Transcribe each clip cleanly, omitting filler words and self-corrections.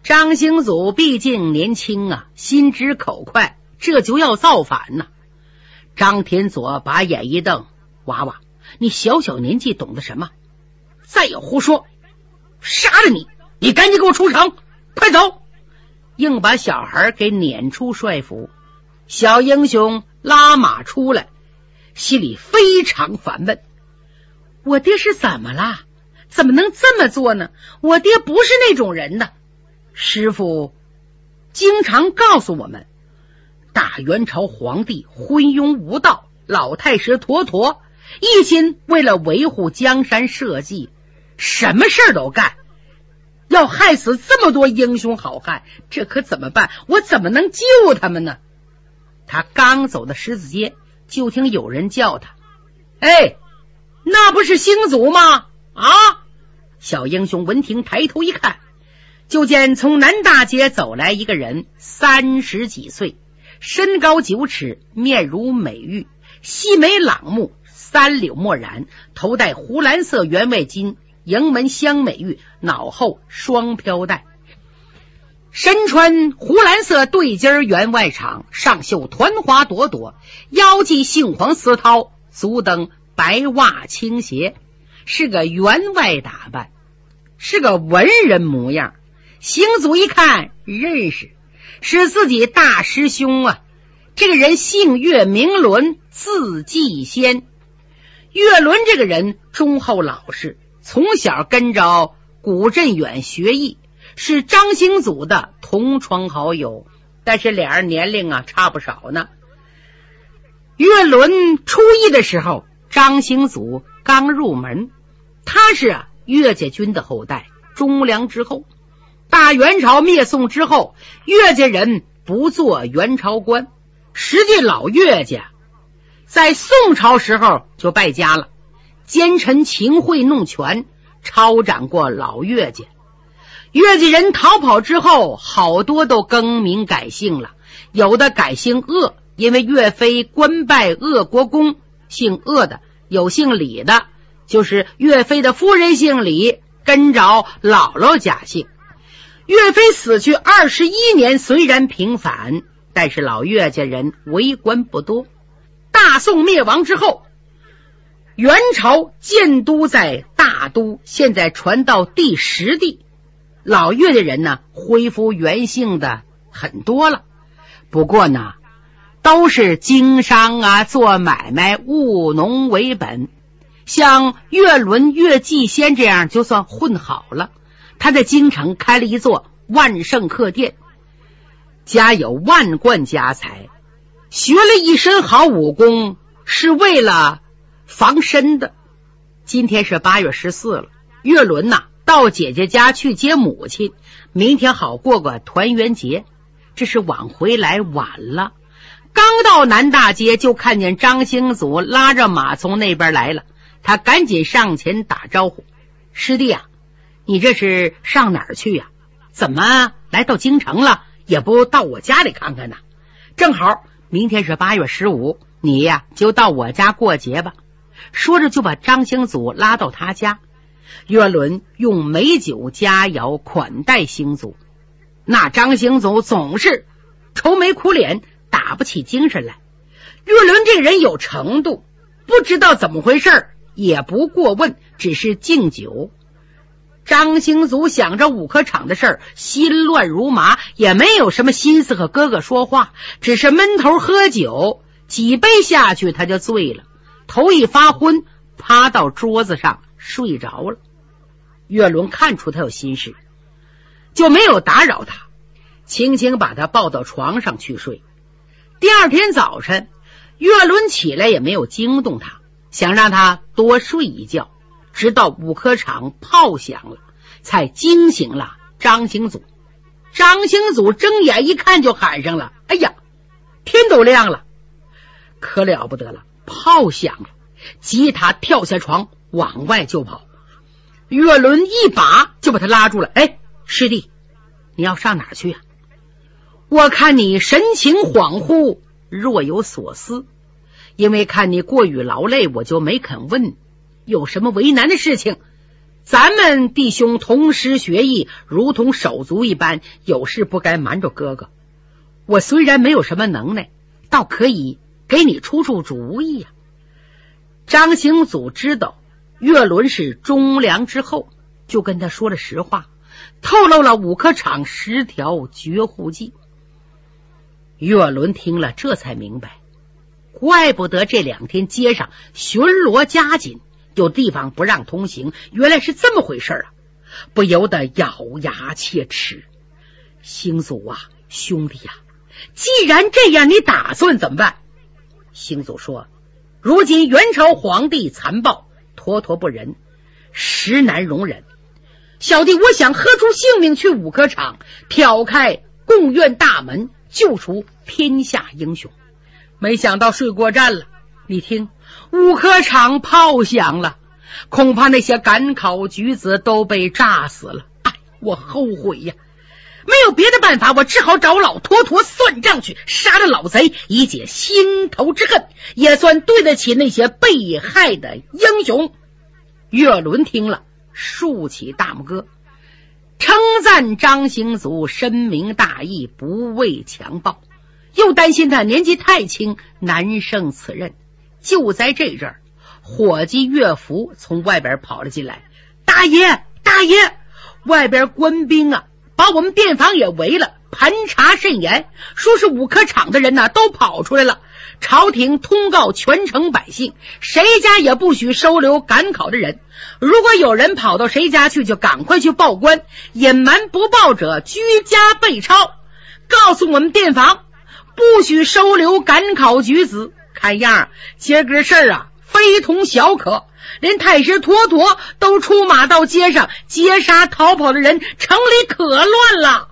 张兴祖毕竟年轻啊，心直口快，这就要造反呢。张天佐把眼一瞪：娃娃，你小小年纪懂得什么？再有胡说，杀了你！你赶紧给我出城，快走！硬把小孩给撵出帅府。小英雄拉马出来，心里非常烦闷。我爹是怎么了？怎么能这么做呢？我爹不是那种人呢。师父经常告诉我们，大元朝皇帝昏庸无道，老太师妥妥，一心为了维护江山社稷，什么事儿都干，要害死这么多英雄好汉，这可怎么办？我怎么能救他们呢？他刚走到十字街，就听有人叫他：哎，那不是星祖吗？啊！小英雄闻听抬头一看，就见从南大街走来一个人，30几岁，身高9尺，面如美玉，细眉朗目，三绺墨染，头戴湖蓝色圆外巾，迎门镶美玉，脑后双飘带，身穿湖蓝色对襟圆外氅，上绣团花朵朵，腰系杏黄丝绦，足蹬白袜青鞋，是个员外打扮，是个文人模样。星祖一看认识，是自己大师兄啊。这个人姓岳，名伦，字继先。岳伦这个人忠厚老实，从小跟着古镇远学艺，是张兴祖的同窗好友，但是俩人年龄啊差不少呢。岳伦初一的时候，张兴祖刚入门，他是岳家军的后代，忠良之后。大元朝灭宋之后，岳家人不做元朝官，实际老岳家在宋朝时候就败家了，奸臣秦桧弄权，抄斩过老岳家。岳家人逃跑之后，好多都更名改姓了，有的改姓鄂，因为岳飞官拜鄂国公，姓鄂的；有姓李的，就是岳飞的夫人姓李，跟着姥姥家姓。岳飞死去21年，虽然平反，但是老岳家人为官不多。大宋灭亡之后，元朝建都在大都，现在传到第10地，老岳家人呢恢复原姓的很多了。不过呢，都是经商啊，做买卖，务农为本。像岳伦、岳继先这样就算混好了。他在京城开了一座万盛客店，家有万贯家财，学了一身好武功，是为了防身的。今天是8月14了，岳伦到姐姐家去接母亲，明天好过个团圆节。这是晚回来晚了，刚到南大街就看见张兴祖拉着马从那边来了，他赶紧上前打招呼：师弟啊，你这是上哪儿去呀？怎么来到京城了，也不到我家里看看呢？正好明天是8月15，你呀就到我家过节吧。说着就把张兴祖拉到他家。岳伦用美酒佳肴款待兴祖，那张兴祖总是愁眉苦脸，打不起精神来。岳伦这个人有程度，不知道怎么回事也不过问，只是敬酒。张兴祖想着五科场的事儿，心乱如麻，也没有什么心思和哥哥说话，只是闷头喝酒。几杯下去他就醉了，头一发昏，趴到桌子上睡着了。岳伦看出他有心事，就没有打扰他，轻轻把他抱到床上去睡。第二天早晨，岳伦起来也没有惊动他，想让他多睡一觉，直到五科场炮响了，才惊醒了张兴祖。张兴祖睁眼一看就喊上了：哎呀，天都亮了！可了不得了，炮响了！急他跳下床往外就跑。岳伦一把就把他拉住了：哎，师弟，你要上哪儿去啊？我看你神情恍惚，若有所思，因为看你过于劳累，我就没肯问，有什么为难的事情咱们弟兄同师学艺，如同手足一般，有事不该瞒着哥哥。我虽然没有什么能耐，倒可以给你出出主意呀。张兴祖知道岳伦是忠良之后，就跟他说了实话，透露了五科场10条绝户计。岳伦听了，这才明白，怪不得这2天街上巡逻加紧，有地方不让通行，原来是这么回事啊！不由得咬牙切齿。兴祖啊，兄弟啊，既然这样，你打算怎么办？兴祖说，如今元朝皇帝残暴，妥妥不仁，实难容忍。小弟我想喝出性命去五科场，挑开贡院大门，救出天下英雄。没想到睡过站了，你听，五科场炮响了，恐怕那些赶考举子都被炸死了。哎，我后悔呀！没有别的办法，我只好找老坨坨算账去，杀了老贼，以解心头之恨，也算对得起那些被害的英雄。岳伦听了，竖起大拇哥，称赞张兴祖深明大义，不畏强暴，又担心他年纪太轻，难胜此任。就在这阵儿，伙计岳福从外边跑了进来，大爷，外边官兵啊，把我们店房也围了，盘查甚严，说是五科场的人呢都跑出来了。朝廷通告全城百姓，谁家也不许收留赶考的人，如果有人跑到谁家去，就赶快去报官，隐瞒不报者居家被抄。告诉我们店房，不许收留赶考举子。看样今个事儿啊，非同小可，连太师妥妥都出马到街上截杀逃跑的人，城里可乱了。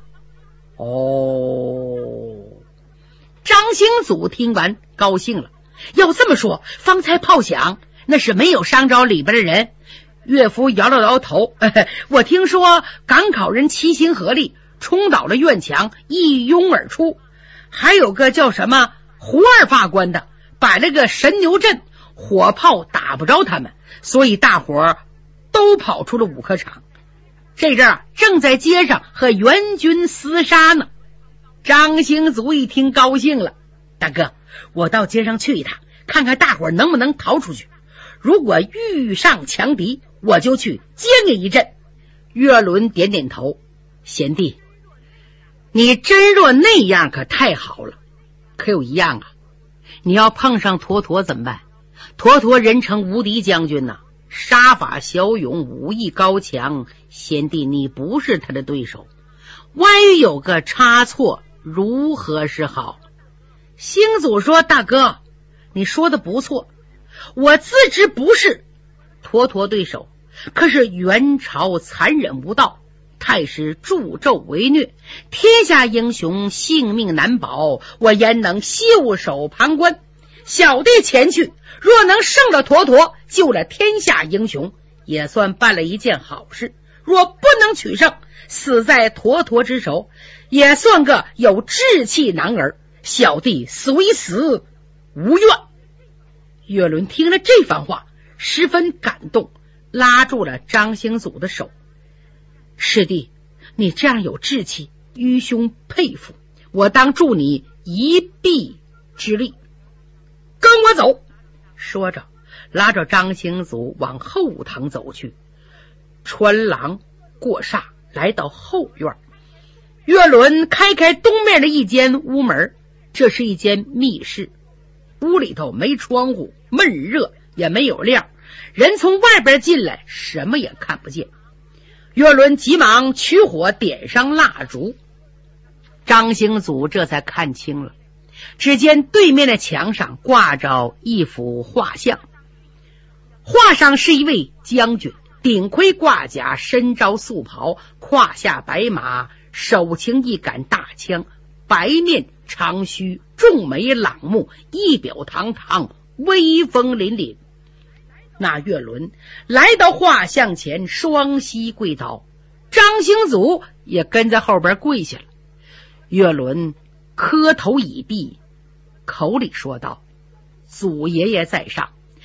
张兴祖听完高兴了，要这么说，方才炮响那是没有伤着里边的人。岳父摇了摇头，我听说赶考人齐心合力冲倒了院墙，一拥而出，还有个叫什么胡二法官的摆了个神牛阵，火炮打不着他们，所以大伙儿都跑出了五科场。这阵儿正在街上和援军厮杀呢。张兴祖一听高兴了，大哥，我到街上去一趟，看看大伙儿能不能逃出去，如果遇上强敌，我就去接你一阵。岳伦点点头，贤弟，你真若那样可太好了，可有一样啊，你要碰上妥妥怎么办？妥妥人称无敌将军呐，杀法骁勇，武艺高强，贤弟你不是他的对手，万一有个差错，如何是好？兴祖说，大哥，你说的不错，我自知不是妥妥对手，可是元朝残忍无道，太师助纣为虐，天下英雄性命难保，我焉能袖手旁观？小弟前去，若能胜了妥妥，救了天下英雄，也算办了一件好事；若不能取胜，死在妥妥之手，也算个有志气男儿，小弟虽死无怨。岳伦听了这番话，十分感动，拉住了张兴祖的手。师弟，你这样有志气，愚兄佩服，我当助你一臂之力，跟我走。说着拉着张兴祖往后堂走去，穿廊过煞，来到后院。岳伦开东面的一间屋门，这是一间密室，屋里头没窗户，闷热，也没有亮，人从外边进来什么也看不见。岳伦急忙取火点上蜡烛，张兴祖这才看清了，只见对面的墙上挂着一幅画像，画上是一位将军，顶盔挂甲，身着素袍，胯下白马，手擎一杆大枪，白面长须，重眉朗目，仪表堂堂，威风凛凛。那岳伦来到画像前，双膝跪倒，张兴祖也跟在后边跪下了。岳伦磕头以毕，口里说道：祖爷爷在上，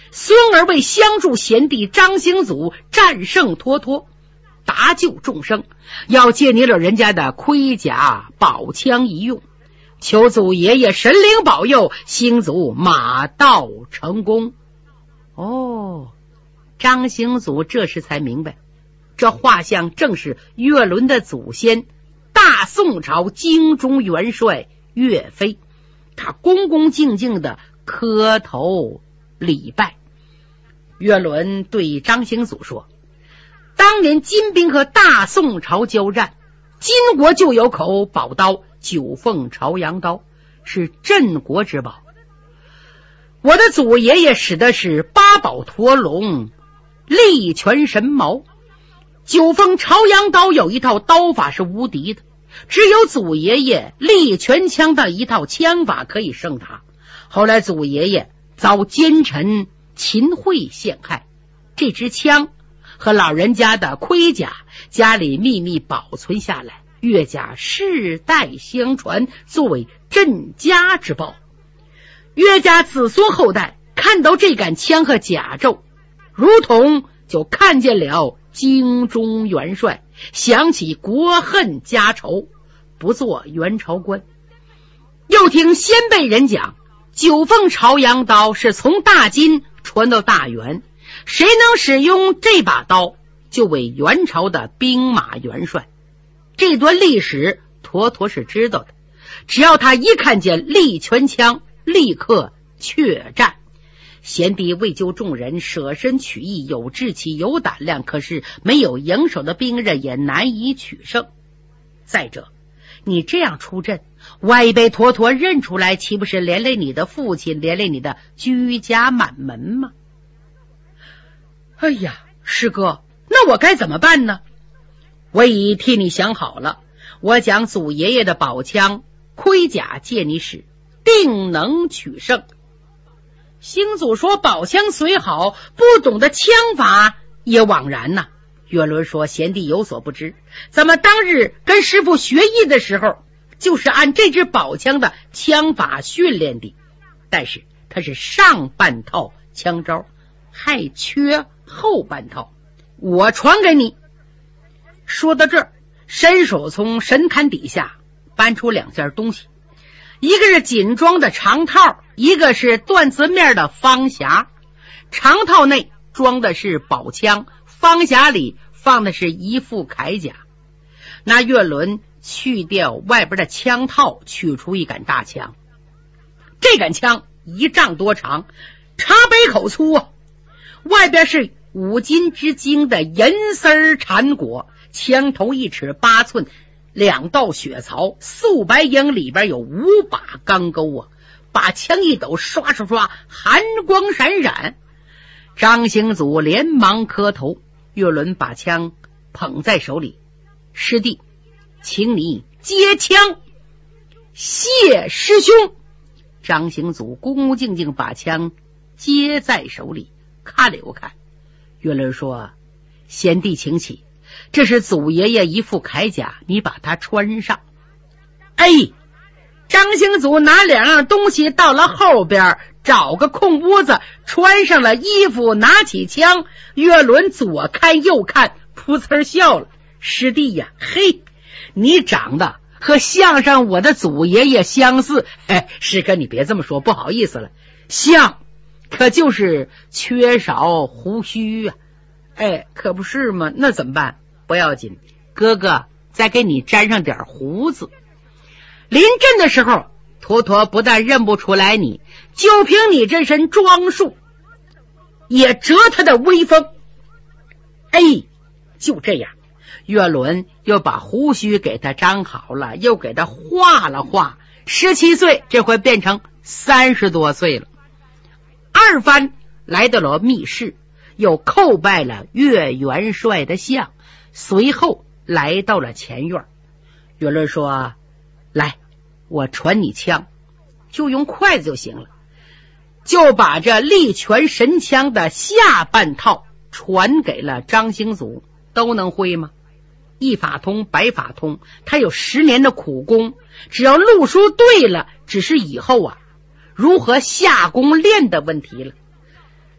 孙儿为相助贤弟张兴祖战胜脱脱，搭救众生，要借你老人家的盔甲宝枪一用，求祖爷爷神灵保佑，兴祖马到成功。哦，张兴祖这时才明白，这画像正是岳伦的祖先大宋朝京中元帅岳飞。他恭恭敬敬的磕头礼拜。岳伦对张兴祖说，当年金兵和大宋朝交战，金国就有口宝刀九凤朝阳刀，是镇国之宝。我的祖爷爷使的是八宝驼龙力拳神矛，九凤朝阳刀有一套刀法是无敌的，只有祖爷爷力拳枪的一套枪法可以胜他。后来祖爷爷遭奸臣秦桧陷害，这支枪和老人家的盔甲家里秘密保存下来，岳家世代相传，作为镇家之宝。岳家子孙后代看到这杆枪和甲胄，如同就看见了京中元帅，想起国恨家仇，不做元朝官。又听先辈人讲，九凤朝阳刀是从大金传到大元，谁能使用这把刀，就为元朝的兵马元帅。这段历史妥妥是知道的，只要他一看见力拳枪，立刻怯战。贤弟为救众人，舍身取义，有志气有胆量，可是没有营手的兵刃，也难以取胜。再者，你这样出阵，外被妥妥认出来，岂不是连累你的父亲，连累你的居家满门吗？哎呀，师哥，那我该怎么办呢？我已替你想好了，我将祖爷爷的宝枪盔甲借你使，定能取胜。兴祖说，宝枪虽好，不懂得枪法也枉然呐。岳伦说，贤弟有所不知，咱们当日跟师傅学艺的时候，就是按这支宝枪的枪法训练的，但是它是上半套枪招，还缺后半套，我传给你。说到这儿，伸手从神龛底下搬出两件东西，一个是锦装的长套，一个是缎子面的方匣。长套内装的是宝枪，方匣里放的是一副铠甲。那岳伦去掉外边的枪套，取出一杆大枪。这杆枪1丈多长，茶杯口粗啊，外边是5金之精的银丝缠裹，枪头1尺8寸，2道血槽，素白缨里边有5把钢钩啊，把枪一抖，刷刷刷，寒光闪闪。张兴祖连忙磕头，岳伦把枪捧在手里，师弟，请你接枪。谢师兄。张兴祖恭恭敬敬把枪接在手里，看了又看。岳伦说，贤弟请起，这是祖爷爷一副铠甲，你把它穿上。哎，张兴祖拿2样东西到了后边，找个空屋子，穿上了衣服，拿起枪。岳伦左看右看，噗呲笑了。师弟呀，嘿，你长得和相声我的祖爷爷相似。哎，师哥你别这么说，不好意思了，像，可就是缺少胡须啊。哎，可不是吗？那怎么办？不要紧，哥哥再给你沾上点胡子。临阵的时候，妥妥不但认不出来你，就凭你这身装束也折他的威风。哎，就这样，岳伦又把胡须给他张好了，又给他画了画。17岁，这回变成30多岁了。二番来到了密室，又叩拜了岳元帅的像，随后来到了前院。岳伦说，来，我传你枪，就用筷子就行了。就把这力拳神枪的下半套传给了张兴祖。都能会吗？一法通百法通，他有10年的苦功，只要路数对了，只是以后啊如何下功练的问题了。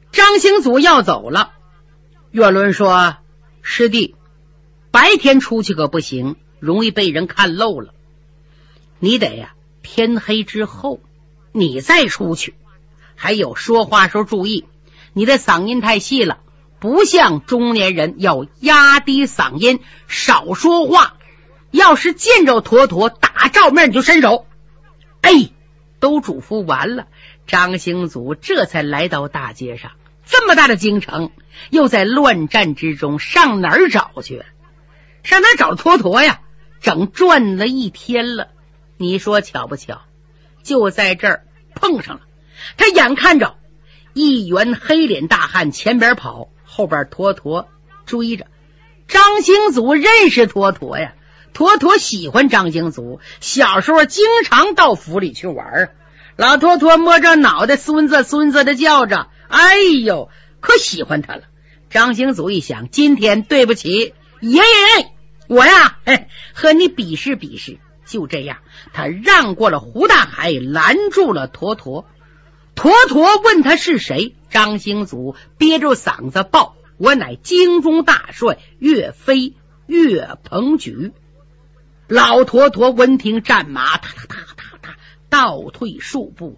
张兴祖要走了，岳伦说：师弟，白天出去可不行，容易被人看漏了，你得呀，天黑之后你再出去。还有说话时候注意，你的嗓音太细了，不像中年人，要压低嗓音，少说话。要是见着坨坨打照面你就伸手。哎，都嘱咐完了，张兴祖这才来到大街上。这么大的京城，又在乱战之中，上哪儿找去？上哪儿找坨坨呀？整转了一天了，你说巧不巧？就在这儿碰上了。他眼看着一员黑脸大汉前边跑，后边坨坨追着。张兴祖认识坨坨呀，坨坨喜欢张兴祖，小时候经常到府里去玩。老坨坨摸着脑袋，孙子孙子的叫着，哎呦，可喜欢他了。张兴祖一想，今天对不起爷爷，我呀和你比试比试。就这样，他让过了胡大海，拦住了坨坨。坨坨问他是谁，张兴祖憋着嗓子报：我乃京中大帅岳飞岳鹏举。老坨坨闻听，战马踏踏踏踏倒退数步。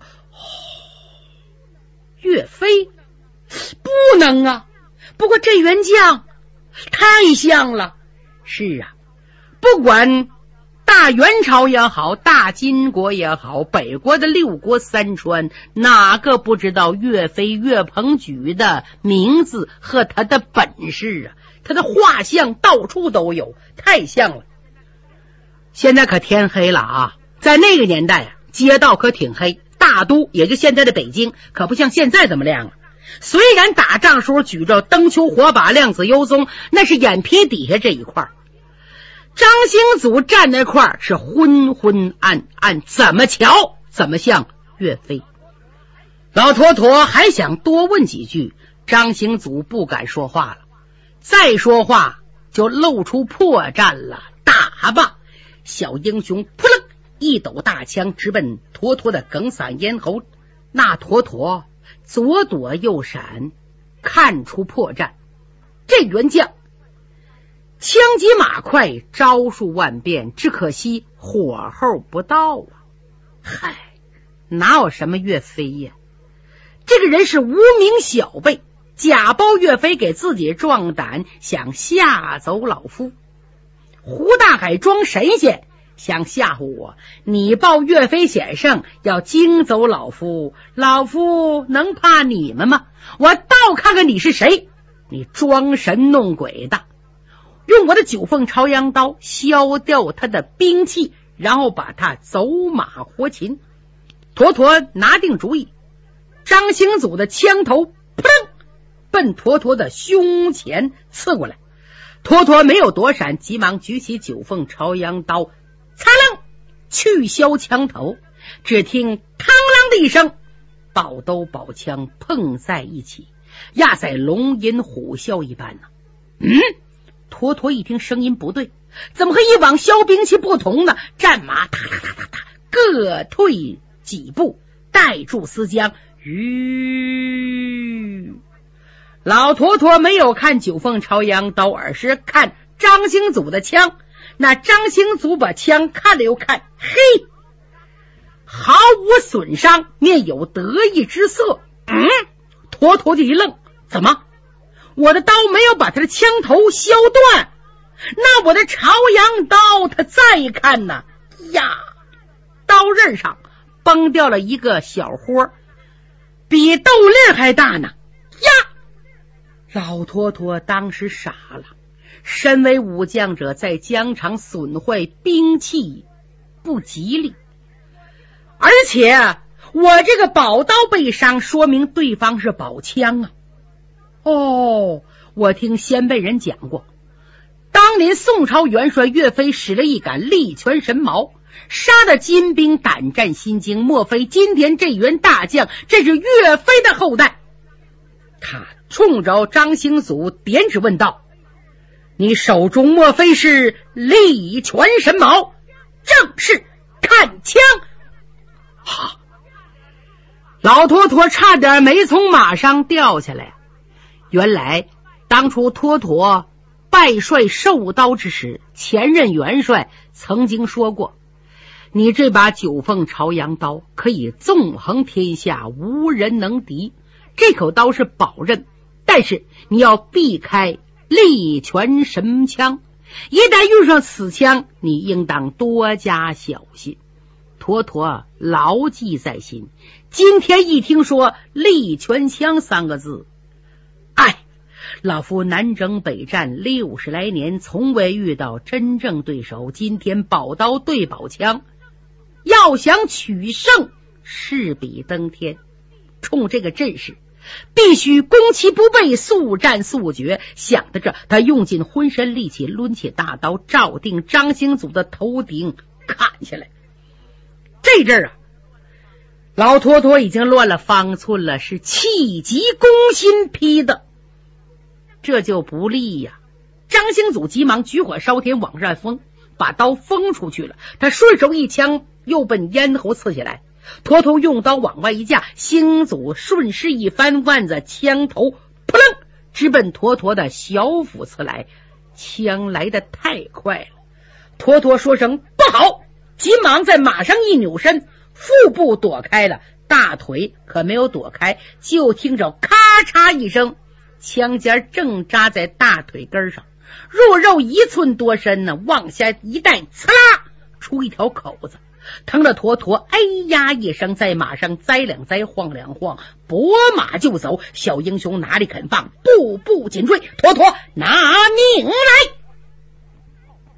岳飞不能啊，不过这员将太像了。是啊，不管大元朝也好，大金国也好，北国的六国三川，哪个不知道岳飞岳鹏举的名字和他的本事啊？他的画像到处都有，太像了。现在可天黑了啊，在那个年代啊，街道可挺黑，大都也就现在的北京可不像现在这么亮了。虽然打仗时候举着灯球火把亮子幽松，那是眼皮底下这一块。张兴祖站那块是昏昏暗暗，怎么瞧怎么像岳飞。老坨坨还想多问几句，张兴祖不敢说话了，再说话就露出破绽了。打吧！小英雄扑棱一抖大枪，直奔坨坨的哽嗓咽喉。那坨坨左躲右闪，看出破绽。这员将枪急马快，招数万变，只可惜火候不到啊！嗨，哪有什么岳飞呀？这个人是无名小辈，假包岳飞给自己壮胆，想吓走老夫。胡大海装神仙，想吓唬我。你报岳飞先生要惊走老夫，老夫能怕你们吗？我倒看看你是谁，你装神弄鬼的。用我的九凤朝阳刀削掉他的兵器，然后把他走马活擒。坨坨拿定主意，张兴祖的枪头扑棱奔坨坨的胸前刺过来。坨坨没有躲闪，急忙举起九凤朝阳刀，擦楞去削枪头。只听嘡啷的一声，宝刀宝枪碰在一起，压在龙吟虎啸一般呢。坨坨一听声音不对，怎么和以往削兵器不同呢？战马踏踏踏踏踏各退几步，带住丝缰。老坨坨没有看九凤朝阳刀，而是看张兴祖的枪。那张兴祖把枪看了又看，嘿，毫无损伤，面有得意之色。坨坨就一愣，怎么我的刀没有把他的枪头削断？那我的朝阳刀他再看呢，呀，刀刃上崩掉了一个小豁，比豆粒还大呢。呀，老坨坨当时傻了。身为武将者，在疆场损坏兵器不吉利，而且我这个宝刀被伤，说明对方是宝枪啊。我听先辈人讲过，当年宋朝元帅岳飞使了一杆力全神矛，杀得金兵胆战心惊。莫非今天这员大将，这是岳飞的后代？他冲着张兴祖点指问道：你手中莫非是力全神矛？正是，看枪！ 老托托差点没从马上掉下来。原来当初托托拜帅受刀之时，前任元帅曾经说过，你这把九凤朝阳刀可以纵横天下，无人能敌。这口刀是宝刃，但是你要避开力拳神枪，一旦遇上此枪，你应当多加小心。托托牢记在心，今天一听说力拳枪三个字，老夫南征北战60来年，从未遇到真正对手，今天宝刀对宝枪，要想取胜势比登天。冲这个阵势，必须攻其不备，速战速决。想到这，他用尽浑身力气，抡起大刀，照定张兴祖的头顶砍下来。这阵啊，老托托已经乱了方寸了，是气急攻心劈的，这就不利呀。张兴祖急忙举火烧天往上封，把刀封出去了。他顺手一枪又奔咽喉刺下来，托托用刀往外一架，兴祖顺势一翻腕子，枪头扑棱直奔托托的小腹刺来。枪来得太快了，托托说声不好，急忙在马上一扭身，腹部躲开了，大腿可没有躲开，就听着咔嚓一声，枪尖正扎在大腿根上，弱肉1寸多深呢，往下一带，刺啦出一条口子，疼得驼驼哎呀一声，在马上栽两栽，晃两晃，拨马就走。小英雄哪里肯放，步步紧追，驼驼拿命来。